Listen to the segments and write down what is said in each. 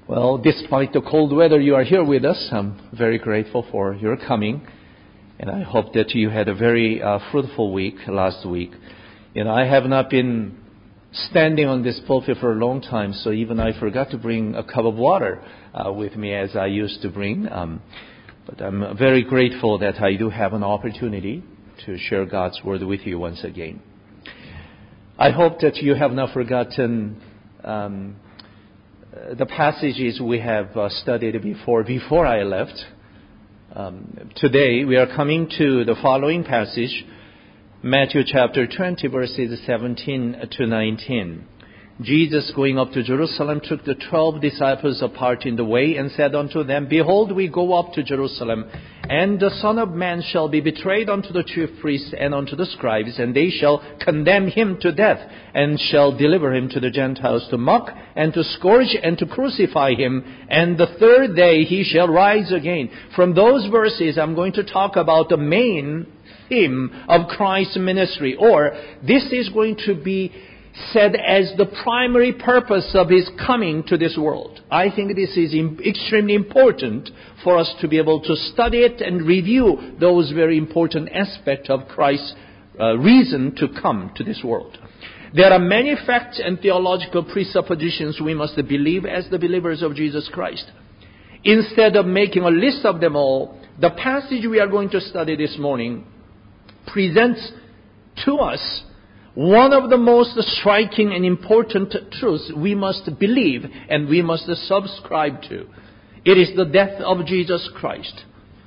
Well, despite the cold weather, you are here with us. I'm very grateful for your coming. And I hope that you had a very fruitful week last week. I have not been standing on this pulpit for a long time, so even I forgot to bring a cup of water with me as I used to bring. But I'm very grateful that I do have an opportunity to share God's Word with you once again. I hope that you have not forgotten the passages we have studied before I left. Today we are coming to the following passage, Matthew chapter 20, verses 17 to 19. Jesus, going up to Jerusalem, took the 12 disciples apart in the way and said unto them, Behold, we go up to Jerusalem, and the Son of Man shall be betrayed unto the chief priests and unto the scribes, and they shall condemn him to death, and shall deliver him to the Gentiles to mock, and to scourge, and to crucify him, and the third day he shall rise again. From those verses, I'm going to talk about the main theme of Christ's ministry, or this is going to be said as the primary purpose of His coming to this world. I think this is extremely important for us to be able to study it and review those very important aspects of Christ's reason to come to this world. There are many facts and theological presuppositions we must believe as the believers of Jesus Christ. Instead of making a list of them all, the passage we are going to study this morning presents to us one of the most striking and important truths we must believe and we must subscribe to. It is the death of Jesus Christ.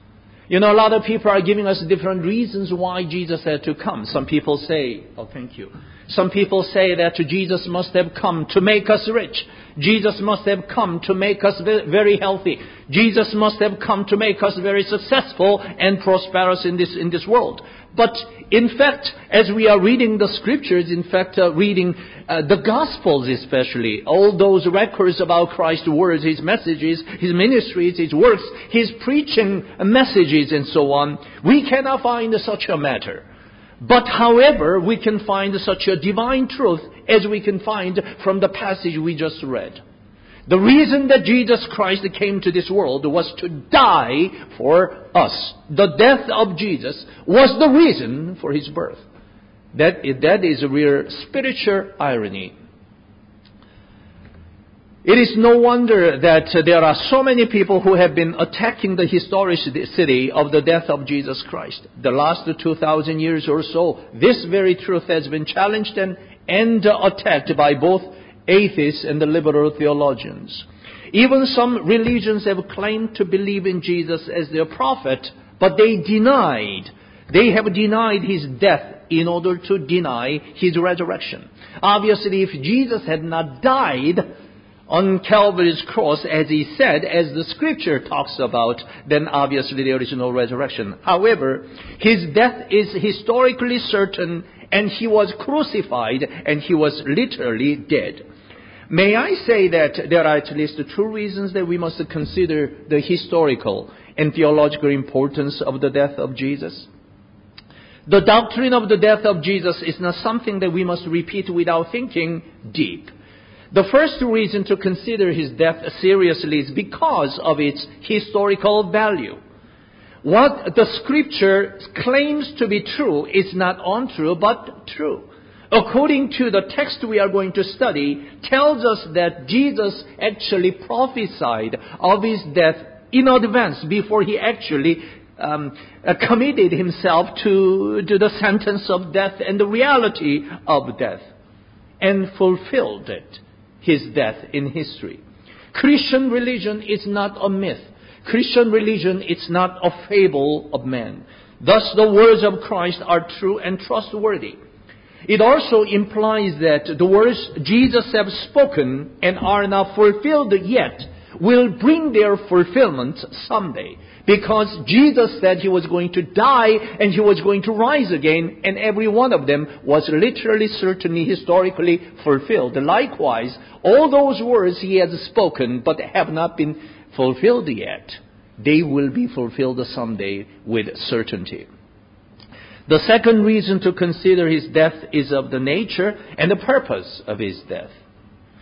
A lot of people are giving us different reasons why Jesus had to come. Some people say, thank you. Some people say that Jesus must have come to make us rich. Jesus must have come to make us very healthy. Jesus must have come to make us very successful and prosperous in this world. But in fact, as we are reading the scriptures, reading the Gospels especially, all those records about Christ's words, His messages, His ministries, His works, His preaching messages and so on, we cannot find such a matter. But however, we can find such a divine truth as we can find from the passage we just read. The reason that Jesus Christ came to this world was to die for us. The death of Jesus was the reason for His birth. That is a real spiritual irony. It is no wonder that there are so many people who have been attacking the historicity of the death of Jesus Christ. The last 2,000 years or so, this very truth has been challenged and attacked by both atheists and the liberal theologians. Even some religions have claimed to believe in Jesus as their prophet, but they have denied His death in order to deny His resurrection. Obviously, if Jesus had not died on Calvary's cross, as He said, as the scripture talks about, then obviously there is no resurrection. However, His death is historically certain, and He was crucified, and He was literally dead. May I say that there are at least two reasons that we must consider the historical and theological importance of the death of Jesus. The doctrine of the death of Jesus is not something that we must repeat without thinking deep. The first reason to consider His death seriously is because of its historical value. What the scripture claims to be true is not untrue, but true. According to the text we are going to study, tells us that Jesus actually prophesied of His death in advance before He actually committed Himself to the sentence of death and the reality of death, and fulfilled it, His death in history. Christian religion is not a myth. Christian religion is not a fable of man. Thus the words of Christ are true and trustworthy. It also implies that the words Jesus has spoken and are not fulfilled yet will bring their fulfillment someday. Because Jesus said He was going to die and He was going to rise again, and every one of them was literally, certainly, historically fulfilled. Likewise, all those words He has spoken but have not been fulfilled yet, they will be fulfilled someday with certainty. The second reason to consider His death is of the nature and the purpose of His death.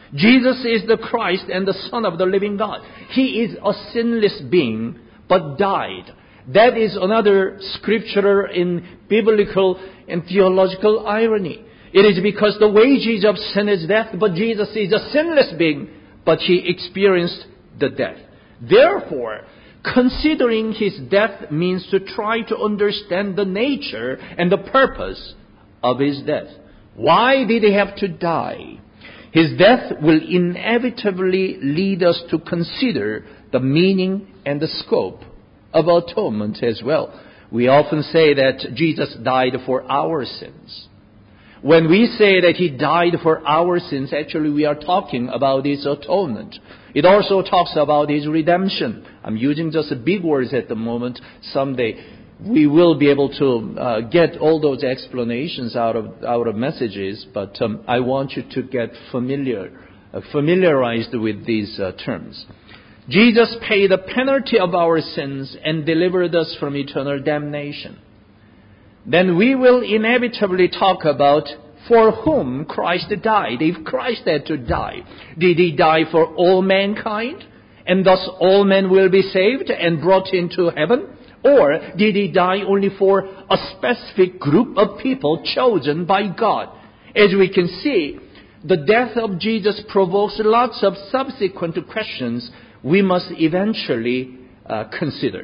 Jesus is the Christ and the Son of the living God. He is a sinless being, but died. That is another scriptural in biblical and theological irony. It is because the wages of sin is death, but Jesus is a sinless being, but He experienced the death. Therefore, considering His death means to try to understand the nature and the purpose of His death. Why did He have to die? His death will inevitably lead us to consider the meaning and the scope of atonement as well. We often say that Jesus died for our sins. When we say that He died for our sins, actually we are talking about His atonement. It also talks about His redemption. I'm using just big words at the moment. Someday we will be able to get all those explanations out of messages, but I want you to get familiarized with these terms. Jesus paid the penalty of our sins and delivered us from eternal damnation. Then we will inevitably talk about for whom Christ died. If Christ had to die, did He die for all mankind, and thus all men will be saved and brought into heaven? Or did He die only for a specific group of people chosen by God? As we can see, the death of Jesus provokes lots of subsequent questions we must eventually consider.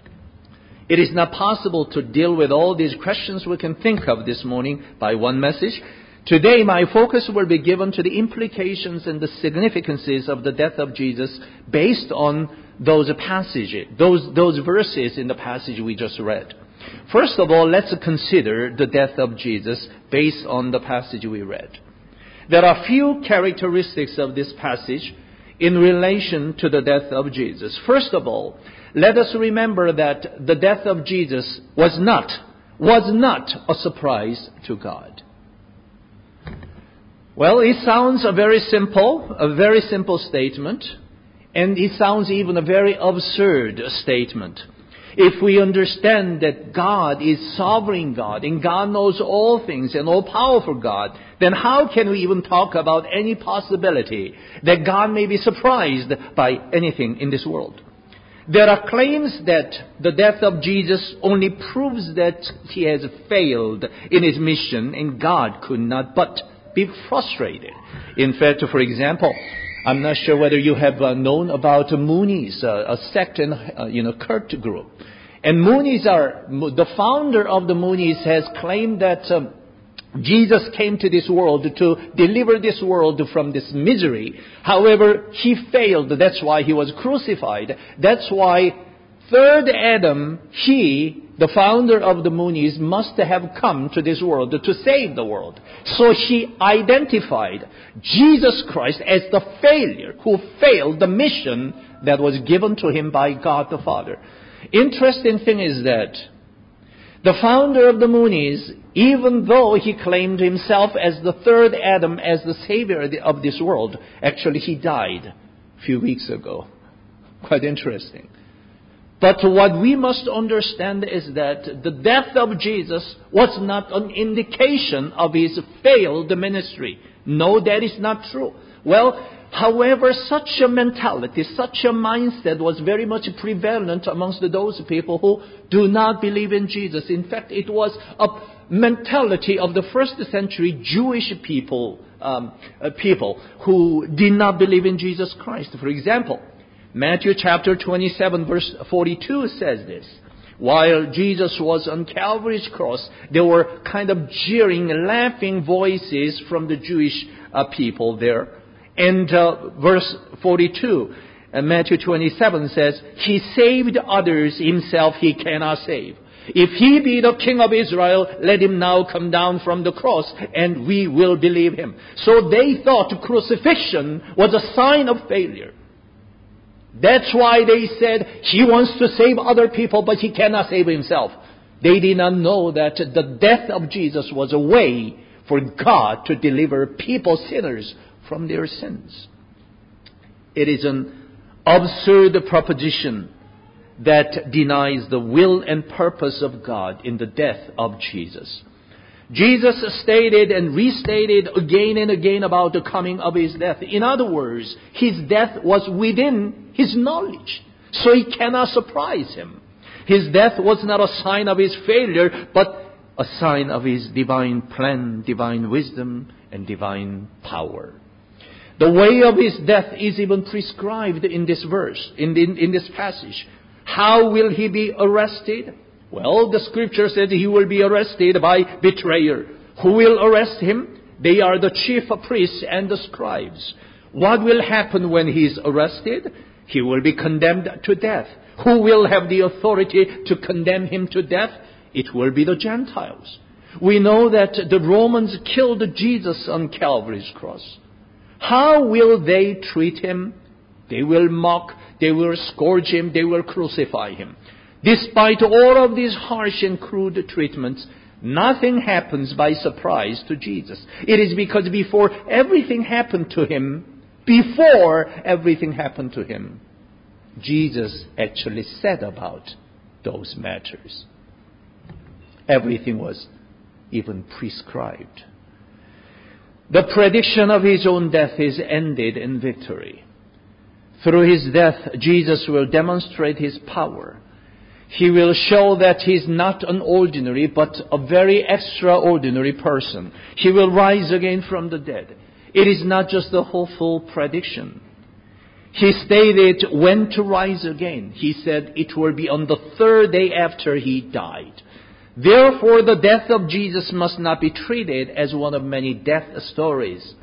It is not possible to deal with all these questions we can think of this morning by one message. Today, my focus will be given to the implications and the significances of the death of Jesus based on those passages, those verses in the passage we just read. First of all, let's consider the death of Jesus based on the passage we read. There are few characteristics of this passage in relation to the death of Jesus. First of all, let us remember that the death of Jesus was not a surprise to God. Well, it sounds a very simple statement, and it sounds even a very absurd statement. If we understand that God is sovereign God, and God knows all things, and all-powerful God, then how can we even talk about any possibility that God may be surprised by anything in this world? There are claims that the death of Jesus only proves that He has failed in His mission, and God could not but be frustrated. In fact, for example, I'm not sure whether you have known about Moonies, a sect and cult group. And Moonies the founder of the Moonies has claimed that Jesus came to this world to deliver this world from this misery. However, He failed. That's why He was crucified. That's why third Adam, the founder of the Moonies, must have come to this world to save the world. So he identified Jesus Christ as the failure who failed the mission that was given to Him by God the Father. Interesting thing is that the founder of the Moonies, even though he claimed himself as the third Adam, as the savior of this world, actually he died a few weeks ago. Quite interesting. But what we must understand is that the death of Jesus was not an indication of His failed ministry. No, that is not true. Well, however, such a mentality, such a mindset was very much prevalent amongst those people who do not believe in Jesus. In fact, it was a mentality of the first century Jewish people who did not believe in Jesus Christ. For example, Matthew chapter 27 verse 42 says this. While Jesus was on Calvary's cross, there were kind of jeering, laughing voices from the Jewish people there. And verse 42, Matthew 27 says, He saved others, Himself He cannot save. If He be the King of Israel, let Him now come down from the cross, and we will believe Him. So they thought crucifixion was a sign of failure. That's why they said, He wants to save other people, but He cannot save Himself. They did not know that the death of Jesus was a way for God to deliver people, sinners, from their sins. It is an absurd proposition that denies the will and purpose of God in the death of Jesus. Jesus stated and restated again and again about the coming of His death. In other words, His death was within His knowledge, so it cannot surprise Him. His death was not a sign of His failure, but a sign of His divine plan, divine wisdom, and divine power. The way of His death is even prescribed in this verse, in this passage. How will He be arrested? Well, the Scripture said He will be arrested by betrayer. Who will arrest Him? They are the chief priests and the scribes. What will happen when He is arrested? He will be condemned to death. Who will have the authority to condemn Him to death? It will be the Gentiles. We know that the Romans killed Jesus on Calvary's cross. How will they treat Him? They will mock, they will scourge Him, they will crucify Him. Despite all of these harsh and crude treatments, nothing happens by surprise to Jesus. It is because before everything happened to Him, Jesus actually said about those matters. Everything was even prescribed. The prediction of His own death is ended in victory. Through His death, Jesus will demonstrate His power. He will show that He is not an ordinary, but a very extraordinary person. He will rise again from the dead. It is not just a hopeful prediction. He stated when to rise again. He said it will be on the third day after He died. Therefore, the death of Jesus must not be treated as one of many death stories.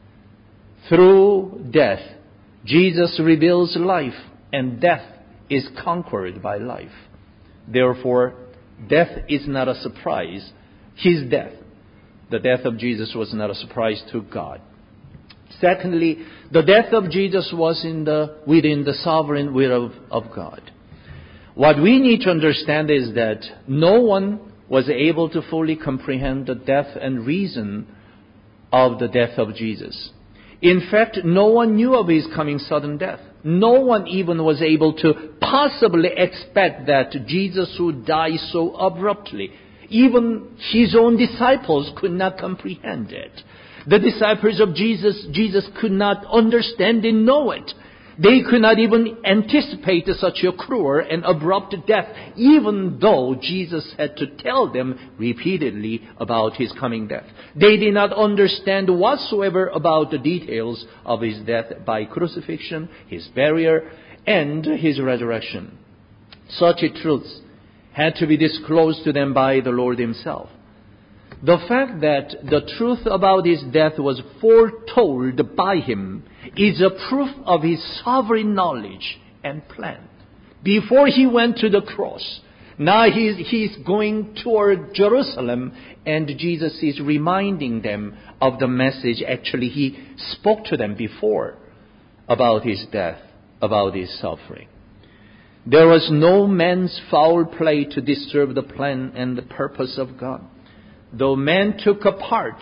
Through death, Jesus reveals life, and death is conquered by life. Therefore, death is not a surprise. His death, the death of Jesus, was not a surprise to God. Secondly, the death of Jesus was within the sovereign will of God. What we need to understand is that no one was able to fully comprehend the depth and reason of the death of Jesus. In fact, no one knew of His coming sudden death. No one even was able to possibly expect that Jesus would die so abruptly. Even His own disciples could not comprehend it. The disciples of Jesus could not understand and know it. They could not even anticipate such a cruel and abrupt death, even though Jesus had to tell them repeatedly about His coming death. They did not understand whatsoever about the details of His death by crucifixion, His burial, and His resurrection. Such truths had to be disclosed to them by the Lord Himself. The fact that the truth about His death was foretold by Him is a proof of His sovereign knowledge and plan. Before He went to the cross, now He's going toward Jerusalem, and Jesus is reminding them of the message actually He spoke to them before about His death, about His suffering. There was no man's foul play to disturb the plan and the purpose of God. Though man took a part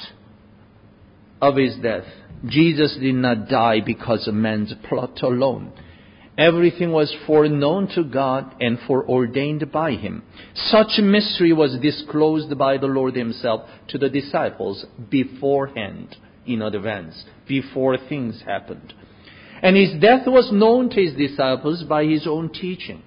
of His death, Jesus did not die because of man's plot alone. Everything was foreknown to God and foreordained by Him. Such mystery was disclosed by the Lord Himself to the disciples beforehand, in advance, before things happened. And His death was known to His disciples by His own teaching.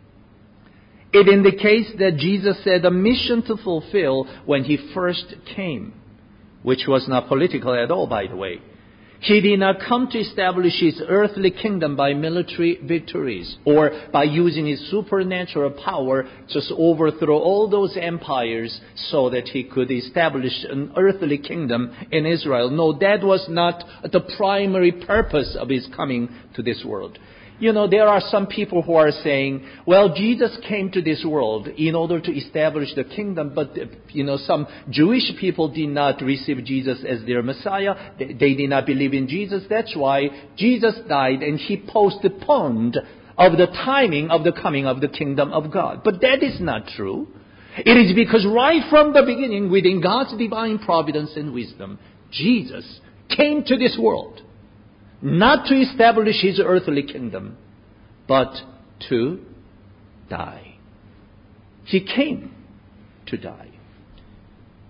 It indicates that Jesus had a mission to fulfill when He first came, which was not political at all, by the way. He did not come to establish His earthly kingdom by military victories or by using His supernatural power to overthrow all those empires so that He could establish an earthly kingdom in Israel. No, that was not the primary purpose of His coming to this world. You know, there are some people who are saying, well, Jesus came to this world in order to establish the kingdom, but, some Jewish people did not receive Jesus as their Messiah. They did not believe in Jesus. That's why Jesus died, and He postponed of the timing of the coming of the kingdom of God. But that is not true. It is because right from the beginning, within God's divine providence and wisdom, Jesus came to this world. Not to establish His earthly kingdom, but to die. He came to die.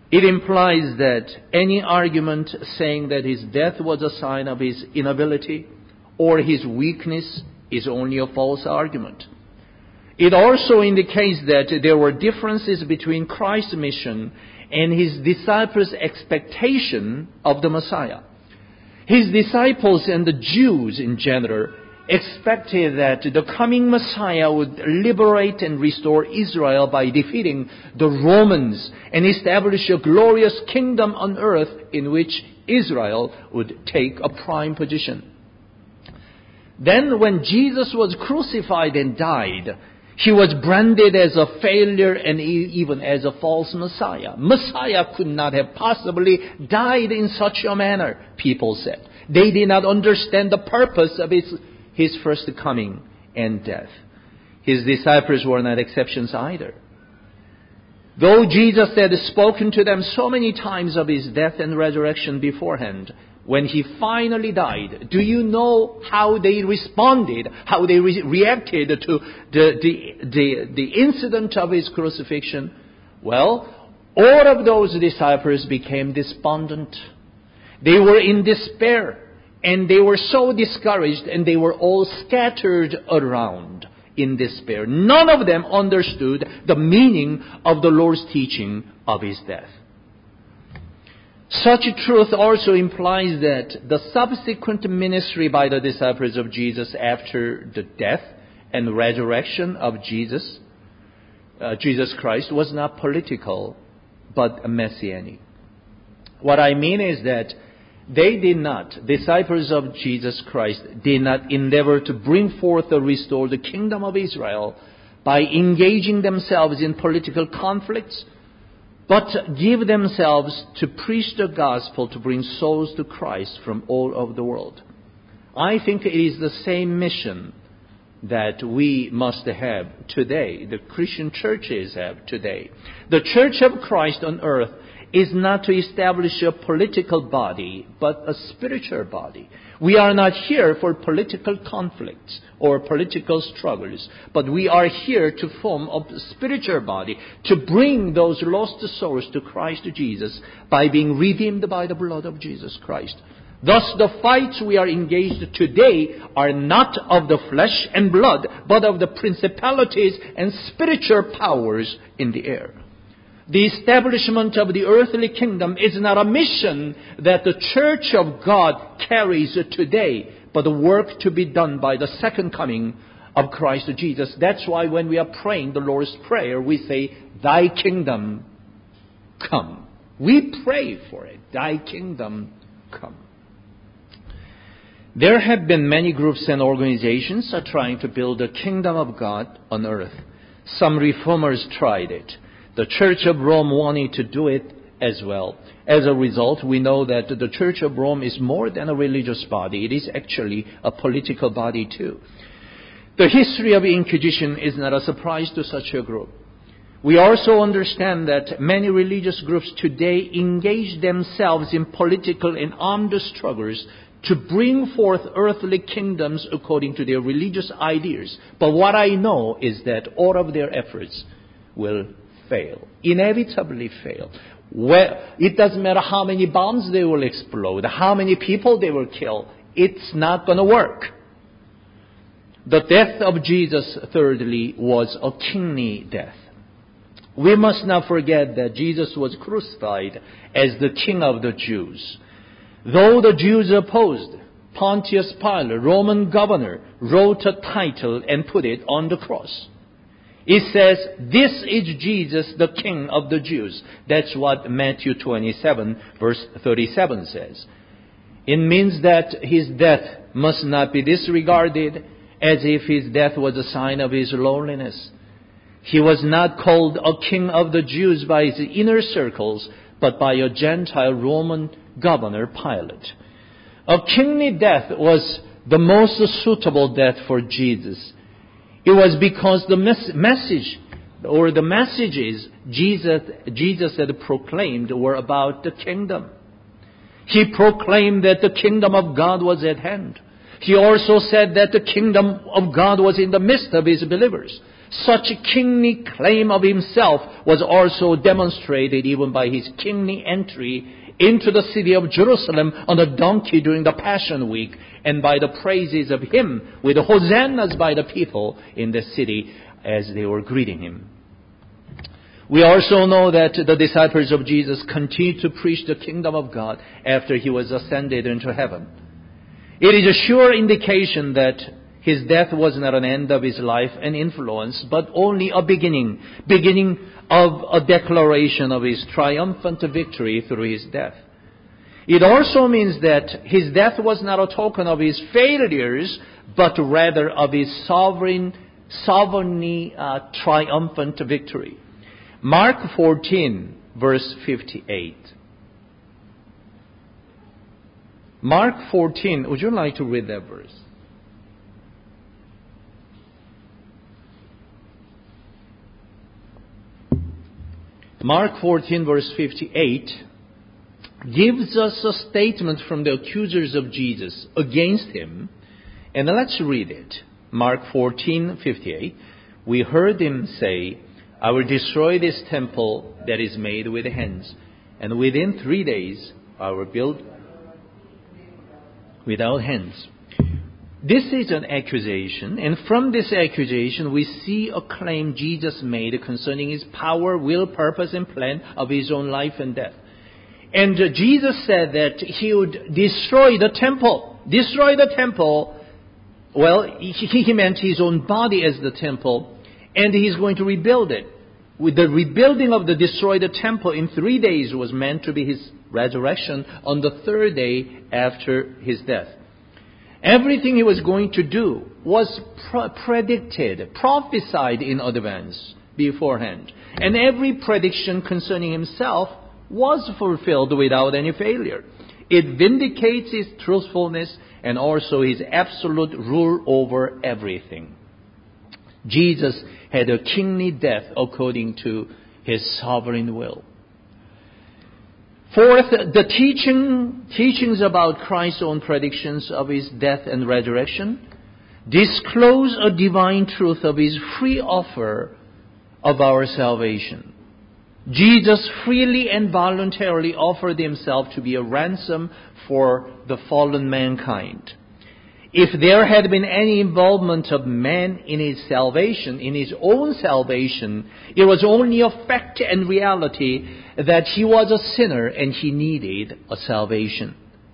It implies that any argument saying that his death was a sign of his inability or his weakness is only a false argument. It also indicates that there were differences between Christ's mission and his disciples' expectation of the Messiah. His disciples and the Jews in general expected that the coming Messiah would liberate and restore Israel by defeating the Romans and establish a glorious kingdom on earth in which Israel would take a prime position. Then when Jesus was crucified and died, he was branded as a failure and even as a false Messiah. Messiah could not have possibly died in such a manner, people said. They did not understand the purpose of his first coming and death. His disciples were not exceptions either. Though Jesus had spoken to them so many times of his death and resurrection beforehand, when he finally died, do you know how they responded, how they reacted to the incident of his crucifixion? Well, all of those disciples became despondent. They were in despair, and they were so discouraged, and they were all scattered around in despair. None of them understood the meaning of the Lord's teaching of his death. Such truth also implies that the subsequent ministry by the disciples of Jesus after the death and resurrection of Jesus Christ was not political, but messianic. What I mean is that disciples of Jesus Christ did not endeavor to bring forth or restore the kingdom of Israel by engaging themselves in political conflicts, but give themselves to preach the gospel to bring souls to Christ from all over the world. I think it is the same mission that we must have today, the Christian churches have today. The Church of Christ on earth is not to establish a political body, but a spiritual body. We are not here for political conflicts or political struggles, but we are here to form a spiritual body, to bring those lost souls to Christ Jesus by being redeemed by the blood of Jesus Christ. Thus, the fights we are engaged today are not of the flesh and blood, but of the principalities and spiritual powers in the air. The establishment of the earthly kingdom is not a mission that the Church of God carries today, but a work to be done by the second coming of Christ Jesus. That's why when we are praying the Lord's Prayer, we say, Thy kingdom come. We pray for it. Thy kingdom come. There have been many groups and organizations trying to build the kingdom of God on earth. Some reformers tried it. The Church of Rome wanted to do it as well. As a result, we know that the Church of Rome is more than a religious body. It is actually a political body too. The history of Inquisition is not a surprise to such a group. We also understand that many religious groups today engage themselves in political and armed struggles to bring forth earthly kingdoms according to their religious ideas. But what I know is that all of their efforts will fail, inevitably fail. It doesn't matter how many bombs they will explode, how many people they will kill. It's not going to work. The death of Jesus, thirdly, was a kingly death. We must not forget that Jesus was crucified as the King of the Jews. Though the Jews opposed, Pontius Pilate, Roman governor, wrote a title and put it on the cross. It says, "This is Jesus, the King of the Jews." That's what Matthew 27, verse 37 says. It means that his death must not be disregarded as if his death was a sign of his lowliness. He was not called a King of the Jews by his inner circles, but by a Gentile Roman governor, Pilate. A kingly death was the most suitable death for Jesus. It was because the messages Jesus had proclaimed were about the kingdom. He proclaimed that the kingdom of God was at hand. He also said that the kingdom of God was in the midst of his believers. Such a kingly claim of himself was also demonstrated even by his kingly entry into the city of Jerusalem on a donkey during the Passion Week, and by the praises of him with hosannas by the people in the city as they were greeting him. We also know that the disciples of Jesus continued to preach the kingdom of God after he was ascended into heaven. It is a sure indication that his death was not an end of his life and influence, but only a beginning of a declaration of his triumphant victory through his death. It also means that his death was not a token of his failures, but rather of his sovereignly triumphant victory. Mark 14, verse 58. Mark 14, would you like to read that verse? Mark 14, verse 58 gives us a statement from the accusers of Jesus against him. And let's read it. Mark 14, 58. We heard him say, I will destroy this temple that is made with hands, and within 3 days I will build without hands. This is an accusation, and from this accusation we see a claim Jesus made concerning his power, will, purpose, and plan of his own life and death. And Jesus said that he would destroy the temple. Destroy the temple. Well, he meant his own body as the temple, and he's going to rebuild it. With the rebuilding of the destroyed temple in 3 days was meant to be his resurrection on the third day after his death. Everything he was going to do was predicted, prophesied in advance, beforehand. And every prediction concerning himself was fulfilled without any failure. It vindicates his truthfulness and also his absolute rule over everything. Jesus had a kingly death according to his sovereign will. Fourth, the teachings about Christ's own predictions of his death and resurrection disclose a divine truth of his free offer of our salvation. Jesus freely and voluntarily offered himself to be a ransom for the fallen mankind. If there had been any involvement of man in his salvation, in his own salvation, it was only a fact and reality that he was a sinner and he needed a salvation.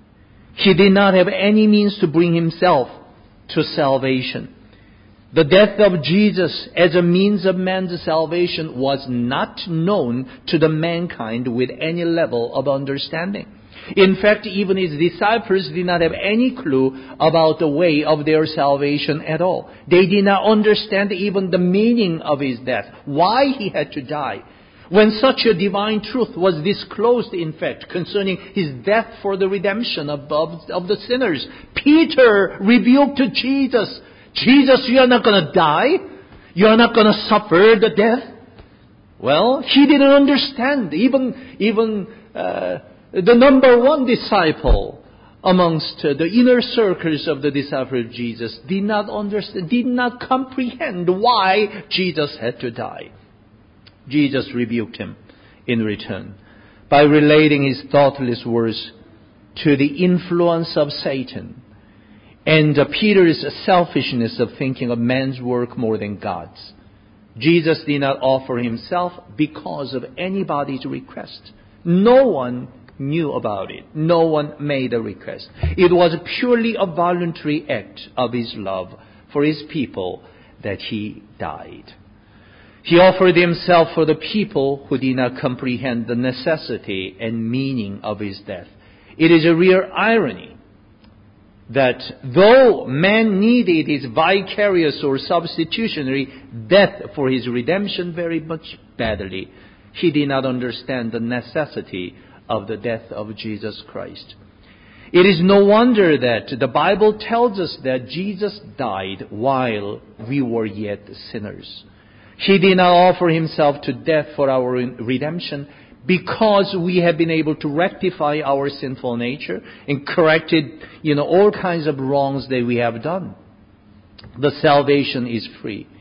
He did not have any means to bring himself to salvation. The death of Jesus as a means of man's salvation was not known to the mankind with any level of understanding. In fact, even his disciples did not have any clue about the way of their salvation at all. They did not understand even the meaning of his death, why he had to die. When such a divine truth was disclosed, in fact, concerning his death for the redemption of the sinners, Peter rebuked Jesus. Jesus, you are not going to die. You are not going to suffer the death. Well, he didn't understand. Even the number one disciple amongst the inner circles of the disciples of Jesus did not understand, did not comprehend why Jesus had to die. Jesus rebuked him in return by relating his thoughtless words to the influence of Satan and Peter's selfishness of thinking of man's work more than God's. Jesus did not offer himself because of anybody's request. No one knew about it. No one made a request. It was purely a voluntary act of his love for his people that he died. He offered himself for the people who did not comprehend the necessity and meaning of his death. It is a real irony that though man needed his vicarious or substitutionary death for his redemption very much badly, he did not understand the necessity of the death of Jesus Christ. It is no wonder that the Bible tells us that Jesus died while we were yet sinners. He did not offer himself to death for our redemption because we have been able to rectify our sinful nature and corrected, all kinds of wrongs that we have done. The salvation is free.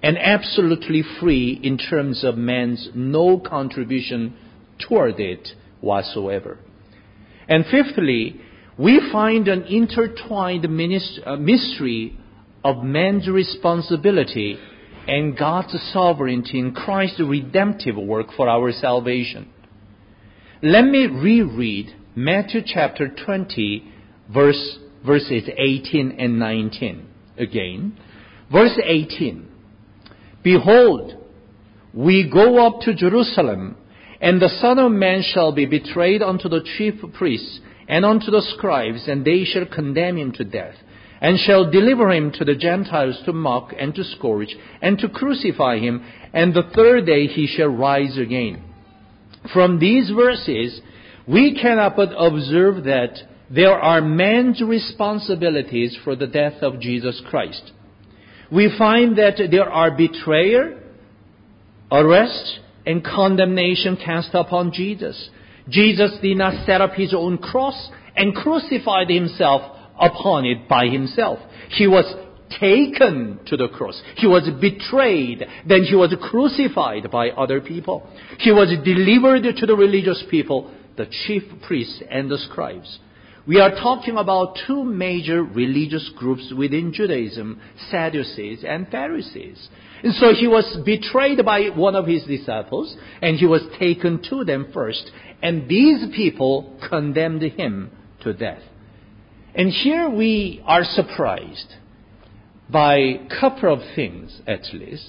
and absolutely free in terms of man's no contribution toward it whatsoever. And fifthly, we find an intertwined mystery of man's responsibility and God's sovereignty in Christ's redemptive work for our salvation. Let me reread Matthew chapter 20, verses 18 and 19 again. Verse 18, "Behold, we go up to Jerusalem, and the Son of Man shall be betrayed unto the chief priests and unto the scribes, and they shall condemn him to death, and shall deliver him to the Gentiles to mock and to scourge, and to crucify him, and the third day he shall rise again." From these verses, we cannot but observe that there are man's responsibilities for the death of Jesus Christ. We find that there are betrayal, arrest, and condemnation cast upon Jesus. Jesus did not set up his own cross and crucified himself upon it by himself. He was taken to the cross. He was betrayed. Then he was crucified by other people. He was delivered to the religious people, the chief priests and the scribes. We are talking about two major religious groups within Judaism, Sadducees and Pharisees. And so he was betrayed by one of his disciples, and he was taken to them first. And these people condemned him to death. And here we are surprised by a couple of things, at least.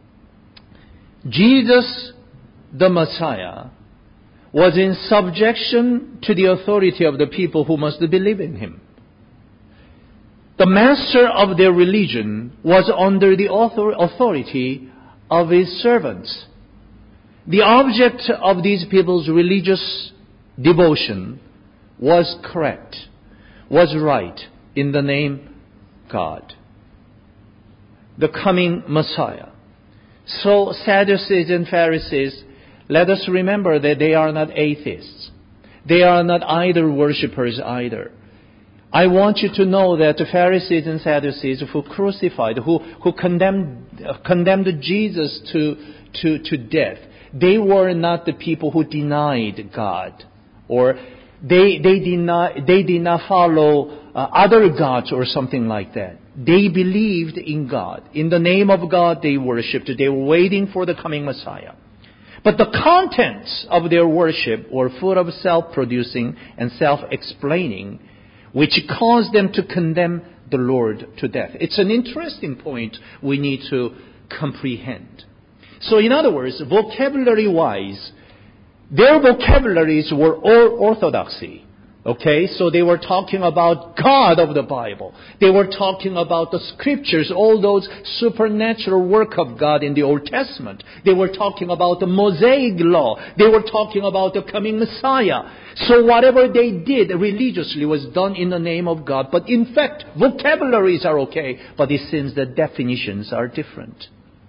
Jesus, the Messiah, was in subjection to the authority of the people who must believe in him. The master of their religion was under the authority of his servants. The object of these people's religious devotion was correct, was right, in the name God, the coming Messiah. So Sadducees and Pharisees, let us remember that they are not atheists. They are not idol worshippers either. I want you to know that the Pharisees and Sadducees who crucified, who condemned Jesus to death, they were not the people who denied God, or they did not follow other gods or something like that. They believed in God. In the name of God they worshipped. They were waiting for the coming Messiah. But the contents of their worship were full of self-producing and self-explaining, which caused them to condemn the Lord to death. It's an interesting point we need to comprehend. So in other words, vocabulary-wise, their vocabularies were all orthodoxy. Okay, so they were talking about God of the Bible. They were talking about the scriptures, all those supernatural work of God in the Old Testament. They were talking about the Mosaic law. They were talking about the coming Messiah. So whatever they did religiously was done in the name of God. But in fact, vocabularies are okay, but it seems that definitions are different.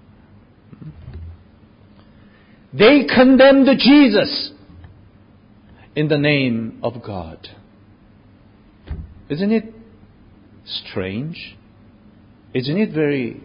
They condemned Jesus in the name of God. Isn't it strange? Isn't it very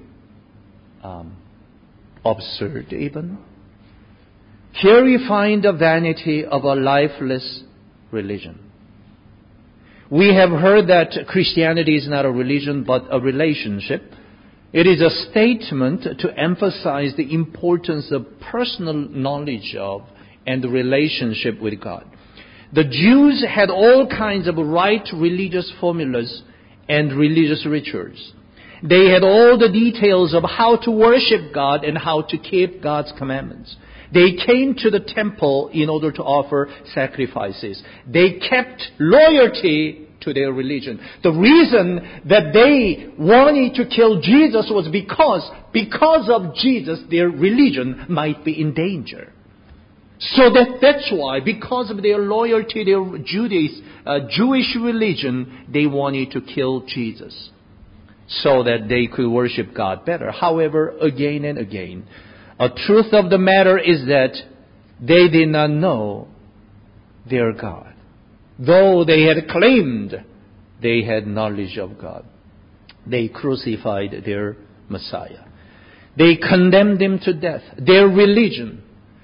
absurd even? Here we find the vanity of a lifeless religion. We have heard that Christianity is not a religion but a relationship. It is a statement to emphasize the importance of personal knowledge of and the relationship with God. The Jews had all kinds of right religious formulas and religious rituals. They had all the details of how to worship God and how to keep God's commandments. They came to the temple in order to offer sacrifices. They kept loyalty to their religion. The reason that they wanted to kill Jesus was because of Jesus, their religion might be in danger. So that's why, because of their loyalty to their Jewish religion, they wanted to kill Jesus so that they could worship God better. However, again and again, a truth of the matter is that they did not know their God. Though they had claimed they had knowledge of God, they crucified their Messiah. They condemned him to death. Their religion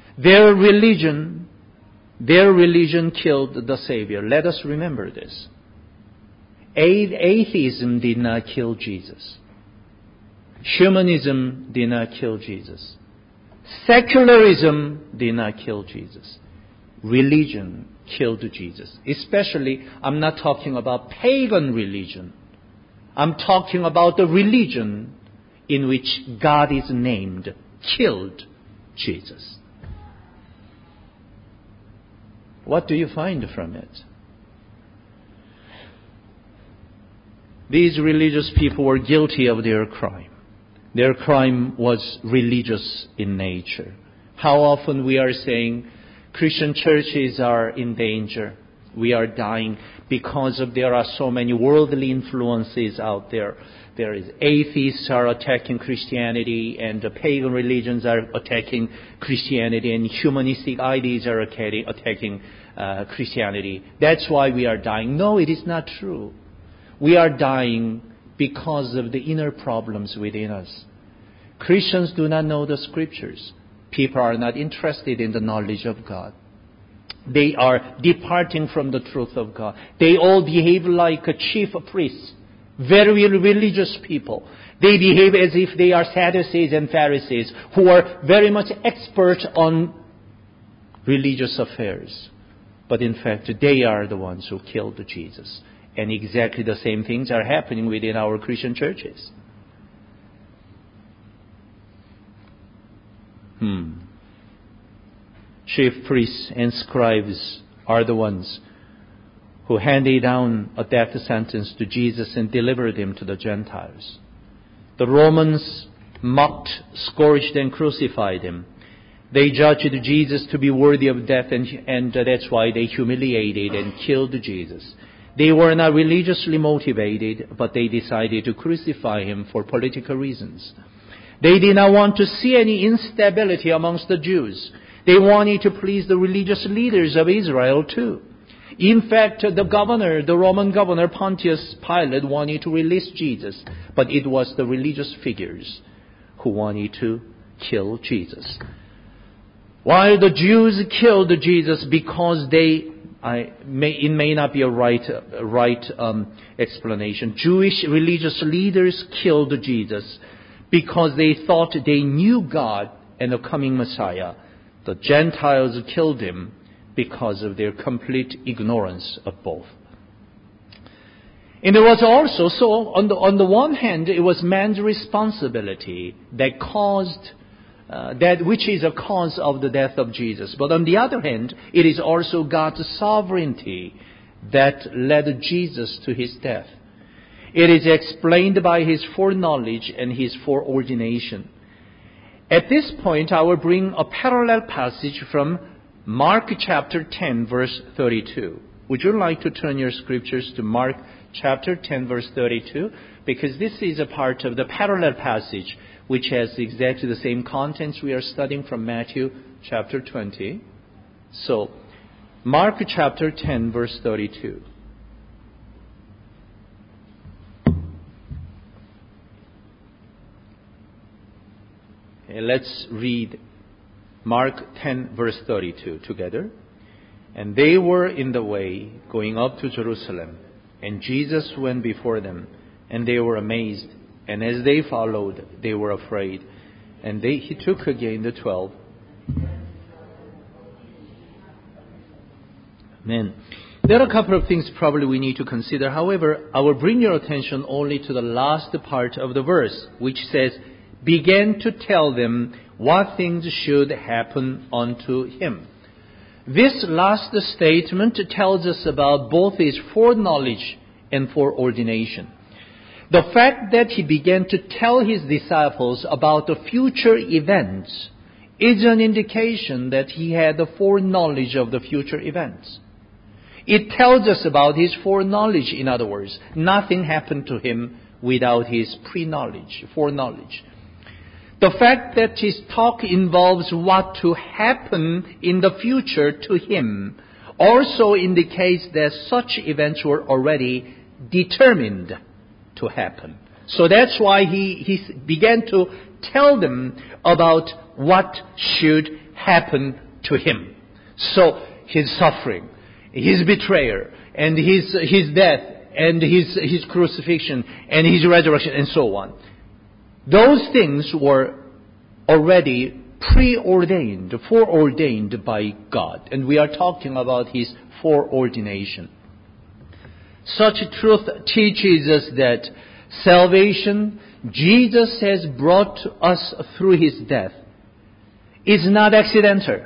killed the Savior. Let us remember this. Atheism did not kill Jesus. Humanism did not kill Jesus. Secularism did not kill Jesus. Religion killed Jesus. Especially, I'm not talking about pagan religion. I'm talking about the religion in which God is named, killed Jesus. What do you find from it? These religious people were guilty of their crime. Their crime was religious in nature. How often we are saying Christian churches are in danger. We are dying because there are so many worldly influences out there. There is atheists are attacking Christianity, and the pagan religions are attacking Christianity, and humanistic ideas are attacking Christianity. That's why we are dying. No, it is not true. We are dying because of the inner problems within us. Christians do not know the Scriptures. People are not interested in the knowledge of God. They are departing from the truth of God. They all behave like a chief priests, very religious people. They behave as if they are Sadducees and Pharisees who are very much expert on religious affairs. But in fact, they are the ones who killed Jesus. And exactly the same things are happening within our Christian churches. Chief priests and scribes are the ones who handed down a death sentence to Jesus and delivered him to the Gentiles. The Romans mocked, scourged, and crucified him. They judged Jesus to be worthy of death, and that's why they humiliated and killed Jesus. They were not religiously motivated, but they decided to crucify him for political reasons. They did not want to see any instability amongst the Jews. They wanted to please the religious leaders of Israel too. In fact, the Roman governor Pontius Pilate wanted to release Jesus, but it was the religious figures who wanted to kill Jesus. While the Jews killed Jesus because it may not be a right explanation. Jewish religious leaders killed Jesus because they thought they knew God and the coming Messiah. The Gentiles killed him because of their complete ignorance of both. And there was also, on the one hand, it was man's responsibility that caused that which is a cause of the death of Jesus. But on the other hand, it is also God's sovereignty that led Jesus to his death. It is explained by his foreknowledge and his foreordination. At this point, I will bring a parallel passage from Mark chapter 10, verse 32. Would you like to turn your scriptures to Mark chapter 10, verse 32? Because this is a part of the parallel passage which has exactly the same contents we are studying from Matthew chapter 20. So, Mark chapter 10, verse 32. Okay, let's read Mark 10, verse 32 together. And they were in the way going up to Jerusalem, and Jesus went before them, and they were amazed. And as they followed, they were afraid. And he took again the 12. Amen. There are a couple of things probably we need to consider. However, I will bring your attention only to the last part of the verse, which says, began to tell them what things should happen unto him. This last statement tells us about both his foreknowledge and foreordination. The fact that he began to tell his disciples about the future events is an indication that he had the foreknowledge of the future events. It tells us about his foreknowledge, in other words. Nothing happened to him without his foreknowledge. The fact that his talk involves what to happen in the future to him also indicates that such events were already determined to happen. So that's why he began to tell them about what should happen to him. So his suffering, his betrayer, and his death, and his crucifixion, and his resurrection, and so on. Those things were already preordained, foreordained by God. And we are talking about his foreordination. Such truth teaches us that salvation Jesus has brought to us through his death is not accidental,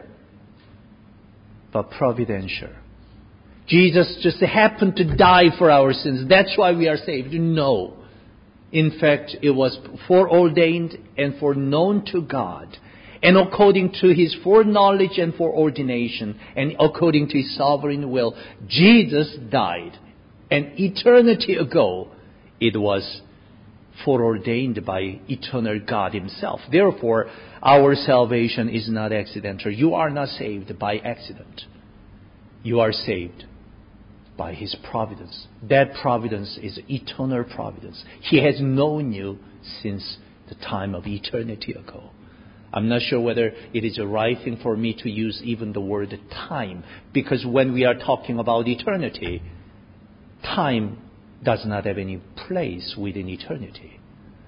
but providential. Jesus just happened to die for our sins. That's why we are saved. No. In fact, it was foreordained and foreknown to God. And according to his foreknowledge and foreordination, and according to his sovereign will, Jesus died. And eternity ago, it was foreordained by eternal God himself. Therefore, our salvation is not accidental. You are not saved by accident. You are saved by his providence. That providence is eternal providence. He has known you since the time of eternity ago. I'm not sure whether it is a right thing for me to use even the word time, because when we are talking about eternity, time does not have any place within eternity.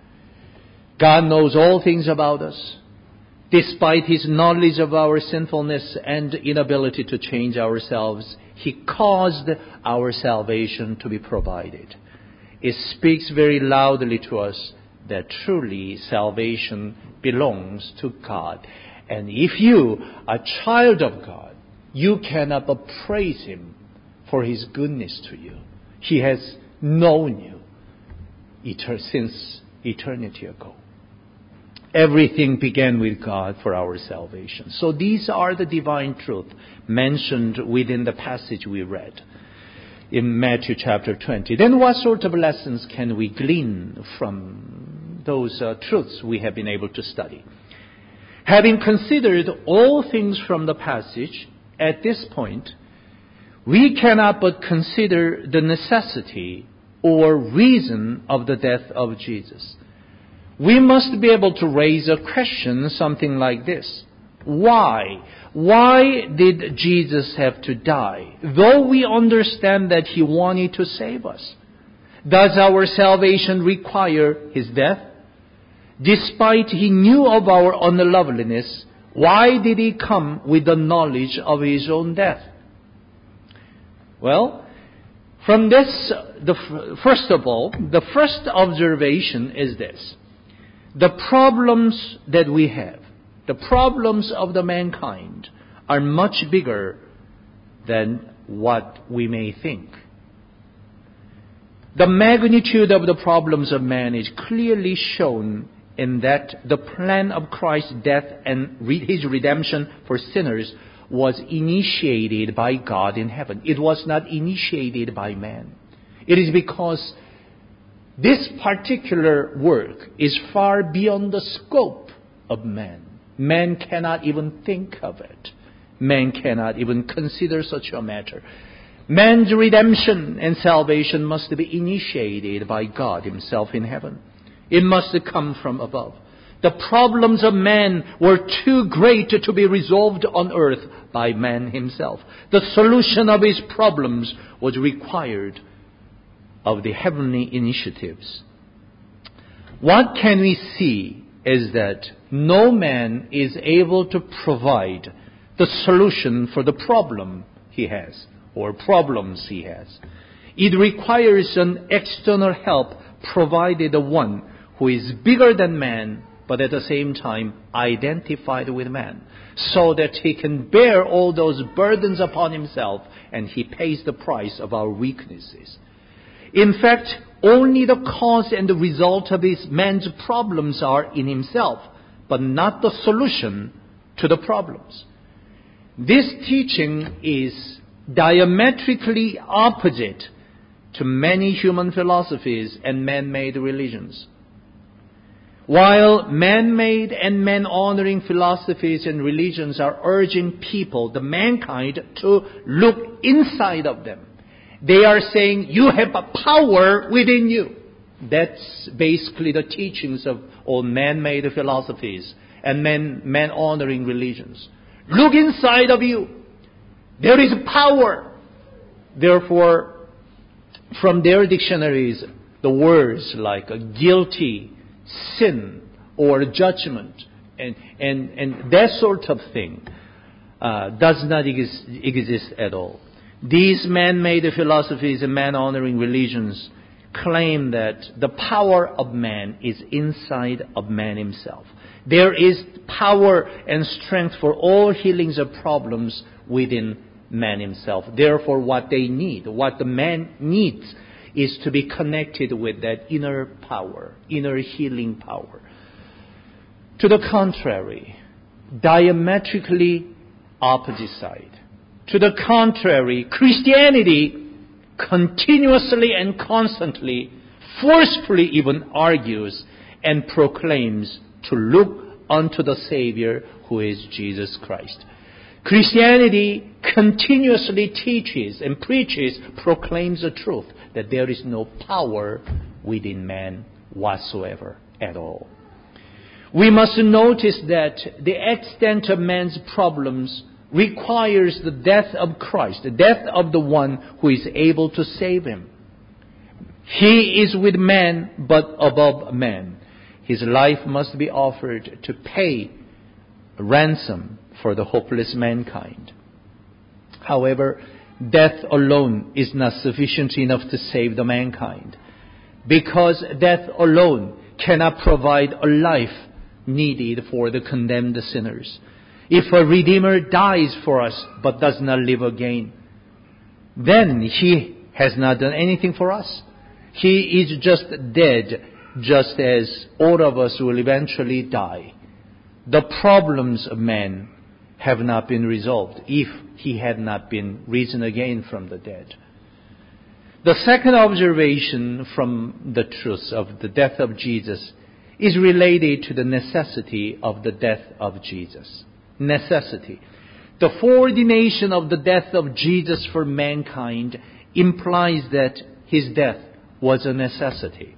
God knows all things about us. Despite his knowledge of our sinfulness and inability to change ourselves, he caused our salvation to be provided. It speaks very loudly to us that truly salvation belongs to God. And if you are a child of God, you cannot but praise him for his goodness to you. He has known you since eternity ago. Everything began with God for our salvation. So these are the divine truth mentioned within the passage we read in Matthew chapter 20. Then what sort of lessons can we glean from those truths we have been able to study? Having considered all things from the passage, at this point, we cannot but consider the necessity or reason of the death of Jesus. We must be able to raise a question something like this. Why? Why did Jesus have to die? Though we understand that he wanted to save us, does our salvation require his death? Despite he knew of our unloveliness, why did he come with the knowledge of his own death? Well, from this, first of all, the first observation is this. The problems that we have, the problems of the mankind, are much bigger than what we may think. The magnitude of the problems of man is clearly shown in that the plan of Christ's death and his redemption for sinners was initiated by God in heaven. It was not initiated by man. It is because this particular work is far beyond the scope of man. Man cannot even think of it. Man cannot even consider such a matter. Man's redemption and salvation must be initiated by God himself in heaven. It must come from above. The problems of man were too great to be resolved on earth by man himself. The solution of his problems was required of the heavenly initiatives. What can we see is that no man is able to provide the solution for the problem he has, or problems he has. It requires an external help provided the one who is bigger than man, but at the same time identified with man, so that he can bear all those burdens upon himself, and he pays the price of our weaknesses. In fact, only the cause and the result of his man's problems are in himself, but not the solution to the problems. This teaching is diametrically opposite to many human philosophies and man-made religions. While man-made and man-honoring philosophies and religions are urging people, the mankind, to look inside of them, they are saying, you have a power within you. That's basically the teachings of all man-made philosophies and man-honoring religions. Look inside of you. There is power. Therefore, from their dictionaries, the words like guilty, sin, or judgment, and that sort of thing does not exist at all. These man-made philosophies and man-honoring religions claim that the power of man is inside of man himself. There is power and strength for all healings of problems within man himself. Therefore, what the man needs, is to be connected with that inner power, inner healing power. To the contrary, diametrically opposite side. To the contrary, Christianity continuously and constantly, forcefully even argues and proclaims to look unto the Savior who is Jesus Christ. Christianity continuously teaches and preaches, proclaims the truth that there is no power within man whatsoever at all. We must notice that the extent of man's problems requires the death of Christ, the death of the one who is able to save him. He is with man, but above man. His life must be offered to pay ransom for the hopeless mankind. However, death alone is not sufficient enough to save the mankind, because death alone cannot provide a life needed for the condemned sinners. If a Redeemer dies for us but does not live again, then He has not done anything for us. He is just dead, just as all of us will eventually die. The problems of man have not been resolved if He had not been risen again from the dead. The second observation from the truth of the death of Jesus is related to the necessity of the death of Jesus. Necessity. The foreordination of the death of Jesus for mankind implies that His death was a necessity.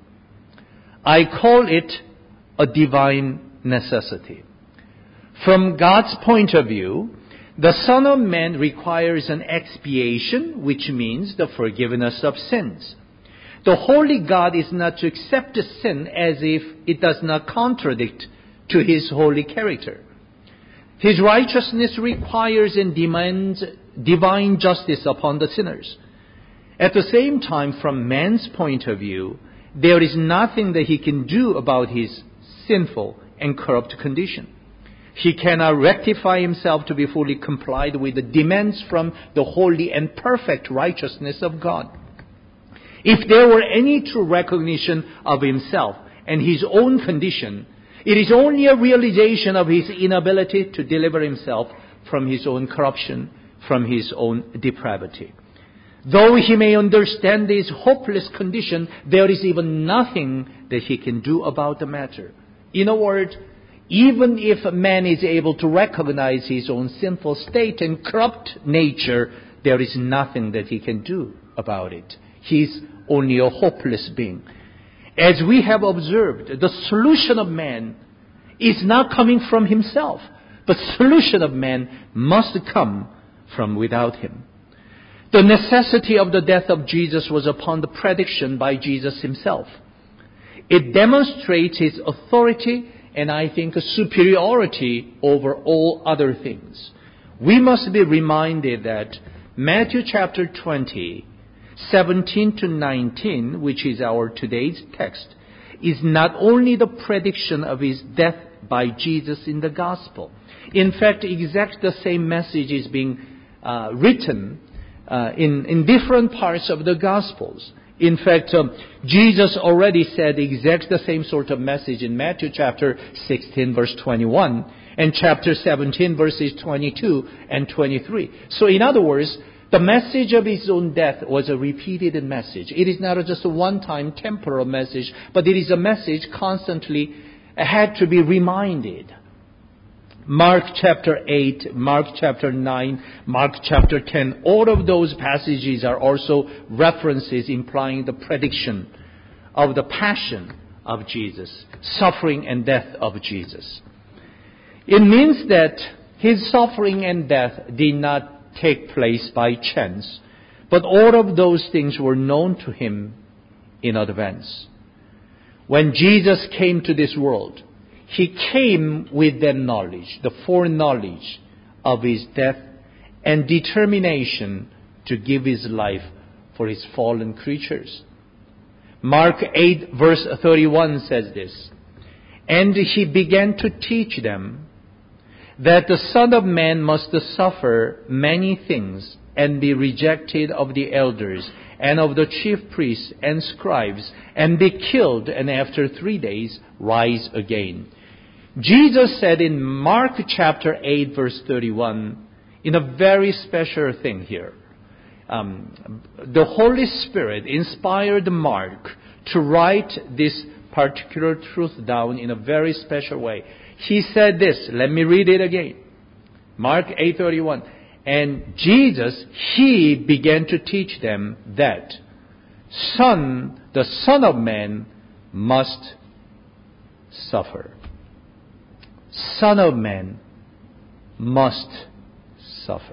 I call it a divine necessity. From God's point of view, the Son of Man requires an expiation, which means the forgiveness of sins. The Holy God is not to accept a sin as if it does not contradict to His holy character. His righteousness requires and demands divine justice upon the sinners. At the same time, from man's point of view, there is nothing that he can do about his sinful and corrupt condition. He cannot rectify himself to be fully complied with the demands from the holy and perfect righteousness of God. If there were any true recognition of himself and his own condition, it is only a realization of his inability to deliver himself from his own corruption, from his own depravity. Though he may understand his hopeless condition, there is even nothing that he can do about the matter. In a word, even if a man is able to recognize his own sinful state and corrupt nature, there is nothing that he can do about it. He is only a hopeless being. As we have observed, the solution of man is not coming from himself. The solution of man must come from without him. The necessity of the death of Jesus was upon the prediction by Jesus himself. It demonstrates his authority and I think a superiority over all other things. We must be reminded that Matthew chapter 20, 17 to 19, which is our today's text, is not only the prediction of his death by Jesus in the gospel. In fact, exactly the same message is being written in different parts of the Gospels. In fact, Jesus already said exactly the same sort of message in Matthew chapter 16, verse 21, and chapter 17, verses 22 and 23. So in other words, the message of his own death was a repeated message. It is not just a one-time temporal message, but it is a message constantly had to be reminded. Mark chapter 8, Mark chapter 9, Mark chapter 10, all of those passages are also references implying the prediction of the passion of Jesus, suffering and death of Jesus. It means that his suffering and death did not take place by chance, but all of those things were known to him in advance. When Jesus came to this world, he came with that knowledge, the foreknowledge of his death and determination to give his life for his fallen creatures. Mark 8 verse 31 says this, "And he began to teach them that the Son of Man must suffer many things and be rejected of the elders and of the chief priests and scribes and be killed and after 3 days rise again." Jesus said in Mark chapter 8 verse 31, in a very special thing here. The Holy Spirit inspired Mark to write this particular truth down in a very special way. He said this, let me read it again. Mark 8:31. "And Jesus, he began to teach them that the Son of Man must suffer." Son of Man must suffer.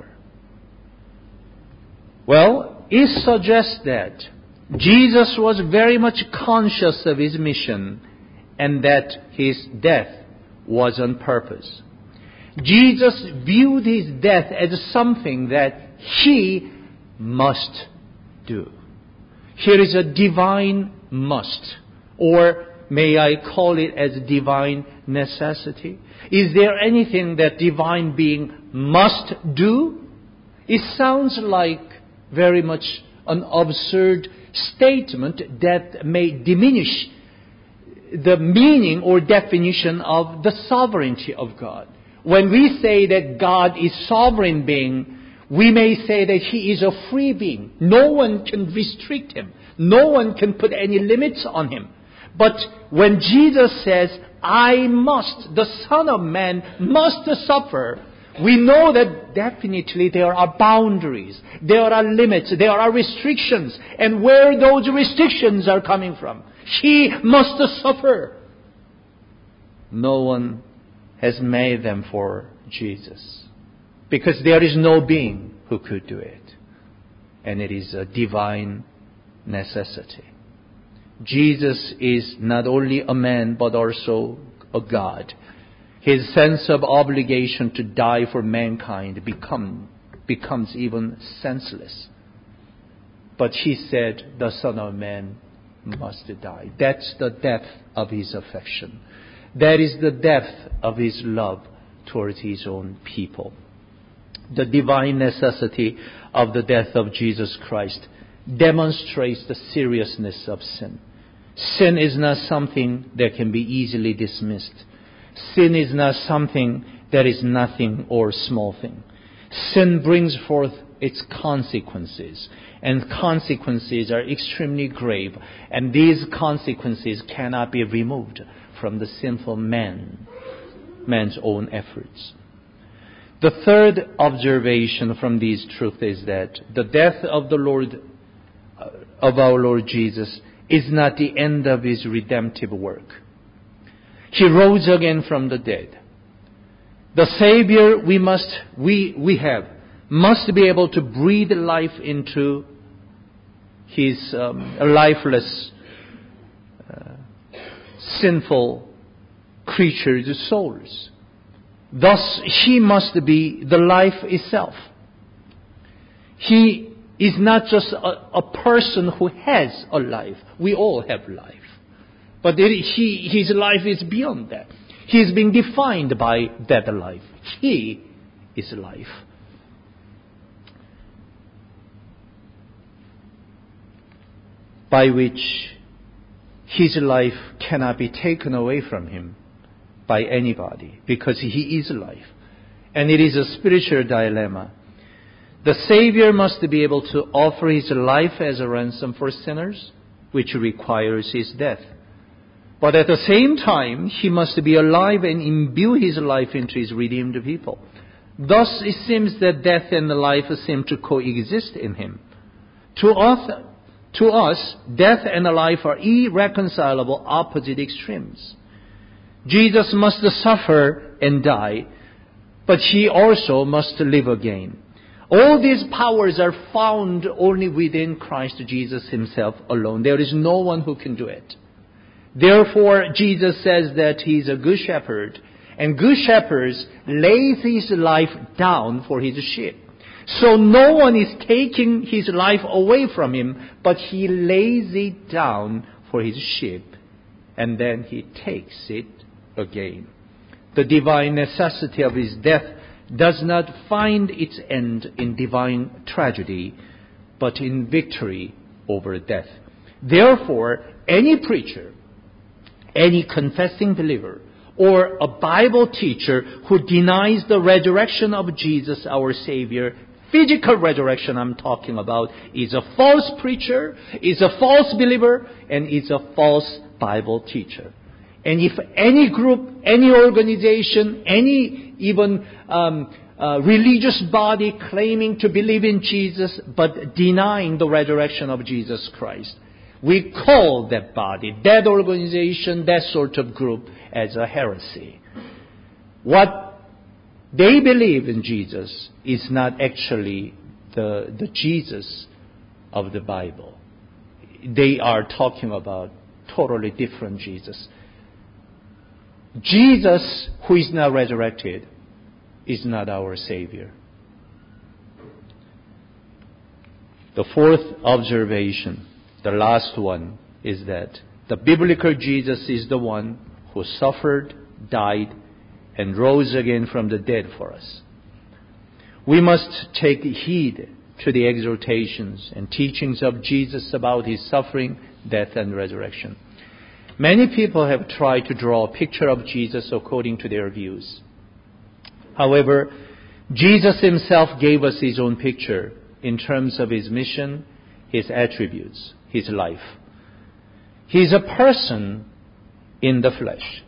Well, it suggests that Jesus was very much conscious of his mission and that his death was on purpose. Jesus viewed his death as something that he must do. Here is a divine must, or may I call it as divine necessity. Is there anything that divine being must do? It sounds like very much an absurd statement that may diminish the meaning or definition of the sovereignty of God. When we say that God is sovereign being, we may say that he is a free being. No one can restrict him. No one can put any limits on him. But when Jesus says, the Son of Man must suffer, we know that definitely there are boundaries, there are limits, there are restrictions, and where those restrictions are coming from. He must suffer. No one has made them for Jesus, because there is no being who could do it, and it is a divine necessity. Jesus is not only a man but also a God. His sense of obligation to die for mankind becomes even senseless. But he said, the Son of Man must die. That's the depth of his affection. That is the depth of his love towards his own people. The divine necessity of the death of Jesus Christ demonstrates the seriousness of sin. Sin is not something that can be easily dismissed. Sin is not something that is nothing or small thing. Sin brings forth its consequences, and consequences are extremely grave, and these consequences cannot be removed from the sinful man's own efforts. The third observation from these truths is that the death of our Lord Jesus is not the end of his redemptive work. He rose again from the dead. The Savior we must be able to breathe life into his lifeless, sinful creatures' souls. Thus, he must be the life itself. He is not just a person who has a life. We all have life. But his life is beyond that. He is being defined by that life. He is life. By which his life cannot be taken away from him by anybody, because he is life. And it is a spiritual dilemma. The Savior must be able to offer his life as a ransom for sinners, which requires his death. But at the same time, he must be alive and imbue his life into his redeemed people. Thus, it seems that death and life seem to coexist in him. To us, To us, death and life are irreconcilable opposite extremes. Jesus must suffer and die, but he also must live again. All these powers are found only within Christ Jesus himself alone. There is no one who can do it. Therefore, Jesus says that he is a good shepherd, and good shepherds lays his life down for his sheep. So no one is taking his life away from him, but he lays it down for his sheep, and then he takes it again. The divine necessity of his death does not find its end in divine tragedy, but in victory over death. Therefore, any preacher, any confessing believer, or a Bible teacher who denies the resurrection of Jesus, our Savior, physical resurrection I'm talking about, is a false preacher, is a false believer, and is a false Bible teacher. And if any group, any organization, any even religious body claiming to believe in Jesus but denying the resurrection of Jesus Christ, we call that body, that organization, that sort of group as a heresy. What they believe in Jesus is not actually the Jesus of the Bible. They are talking about totally different Jesus. Jesus, who is not resurrected, is not our Savior. The fourth observation, the last one, is that the biblical Jesus is the one who suffered, died, and rose again from the dead for us. We must take heed to the exhortations and teachings of Jesus about his suffering, death, and resurrection. Many people have tried to draw a picture of Jesus according to their views. However, Jesus himself gave us his own picture in terms of his mission, his attributes, his life. He is a person in the flesh.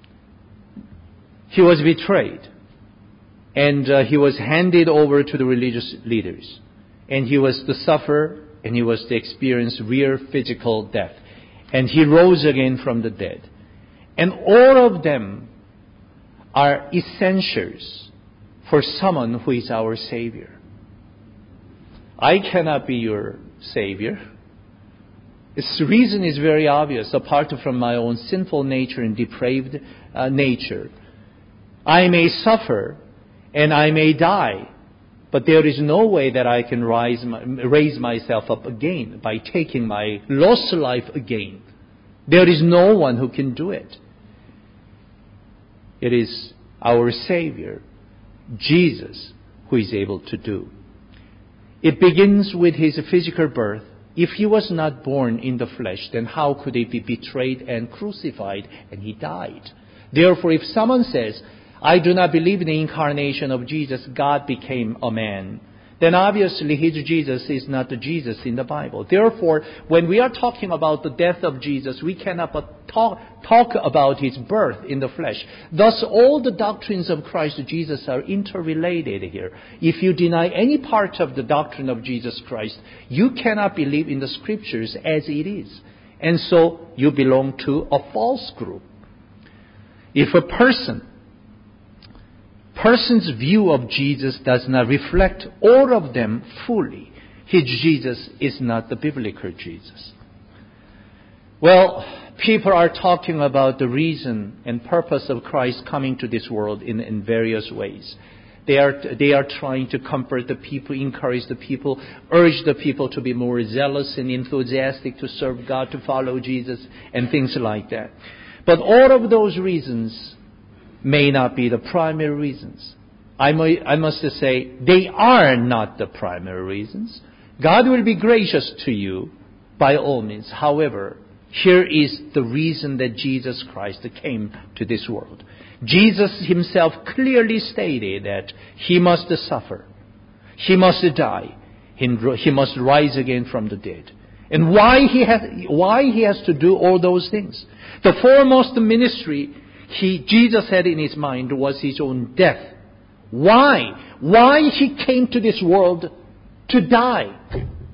He was betrayed, and he was handed over to the religious leaders, and he was to suffer, and he was to experience real physical death, and he rose again from the dead. And all of them are essentials for someone who is our Savior. I cannot be your Savior. Its reason is very obvious. Apart from my own sinful nature and depraved nature, I may suffer and I may die, but there is no way that I can raise myself up again by taking my lost life again. There is no one who can do it. It is our Savior, Jesus, who is able to do. It begins with his physical birth. If he was not born in the flesh, then how could he be betrayed and crucified and he died? Therefore, if someone says, I do not believe in the incarnation of Jesus, God became a man, then obviously his Jesus is not the Jesus in the Bible. Therefore, when we are talking about the death of Jesus, we cannot but talk about his birth in the flesh. Thus, all the doctrines of Christ Jesus are interrelated here. If you deny any part of the doctrine of Jesus Christ, you cannot believe in the Scriptures as it is. And so, you belong to a false group. If a person's view of Jesus does not reflect all of them fully, his Jesus is not the biblical Jesus. Well, people are talking about the reason and purpose of Christ coming to this world in various ways. They are trying to comfort the people, encourage the people, urge the people to be more zealous and enthusiastic to serve God, to follow Jesus, and things like that. But all of those reasons may not be the primary reasons. I must say, they are not the primary reasons. God will be gracious to you by all means. However, here is the reason that Jesus Christ came to this world. Jesus himself clearly stated that he must suffer, he must die, he must rise again from the dead. And why he has to do all those things? The foremost ministry Jesus had in his mind was his own death. Why? Why he came to this world to die?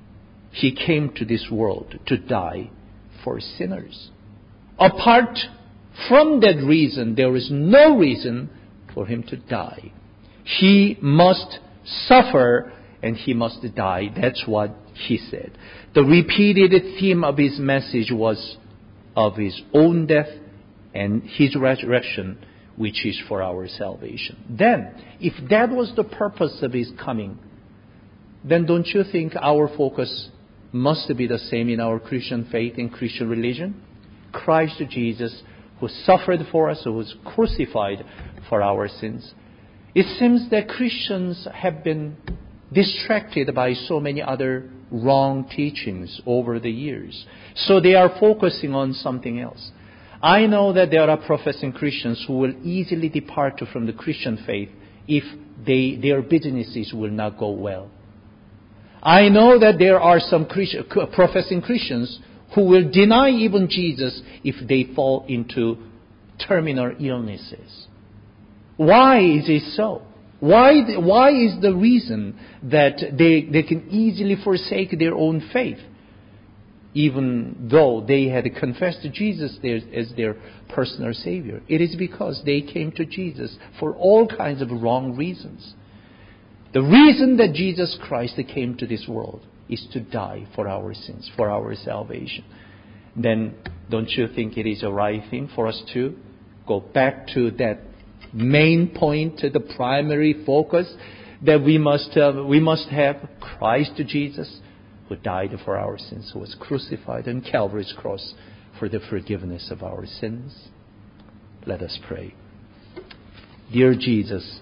He came to this world to die for sinners. Apart from that reason, there is no reason for Him to die. He must suffer and He must die. That's what He said. The repeated theme of His message was of His own death and His resurrection, which is for our salvation. Then, if that was the purpose of His coming, then don't you think our focus must be the same in our Christian faith and Christian religion? Christ Jesus, who suffered for us, who was crucified for our sins. It seems that Christians have been distracted by so many other wrong teachings over the years. So they are focusing on something else. I know that there are professing Christians who will easily depart from the Christian faith if their businesses will not go well. I know that there are some professing Christians who will deny even Jesus if they fall into terminal illnesses. Why is it so? Why is the reason that they can easily forsake their own faith, even though they had confessed Jesus as their personal Savior? It is because they came to Jesus for all kinds of wrong reasons. The reason that Jesus Christ came to this world is to die for our sins, for our salvation. Then don't you think it is a right thing for us to go back to that main point, the primary focus, that we must have Christ Jesus, who died for our sins, who was crucified on Calvary's cross for the forgiveness of our sins? Let us pray. Dear Jesus,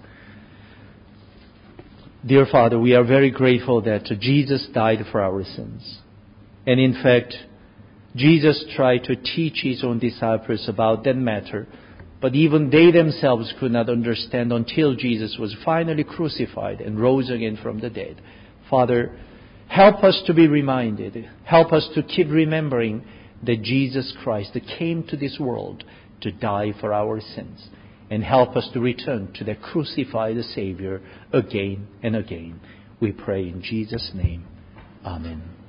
dear Father, we are very grateful that Jesus died for our sins. And in fact, Jesus tried to teach His own disciples about that matter, but even they themselves could not understand until Jesus was finally crucified and rose again from the dead. Father, help us to be reminded. Help us to keep remembering that Jesus Christ came to this world to die for our sins. And help us to return to the crucified Savior again and again. We pray in Jesus' name. Amen.